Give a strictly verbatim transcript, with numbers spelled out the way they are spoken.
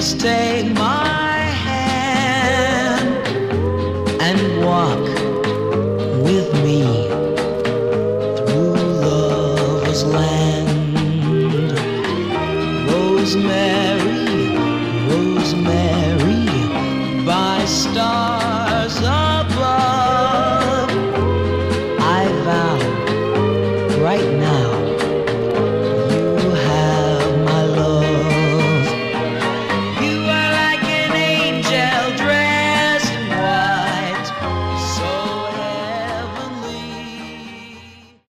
please take my hand and walk with me through love's land. Rosemary, Rosemary, by stars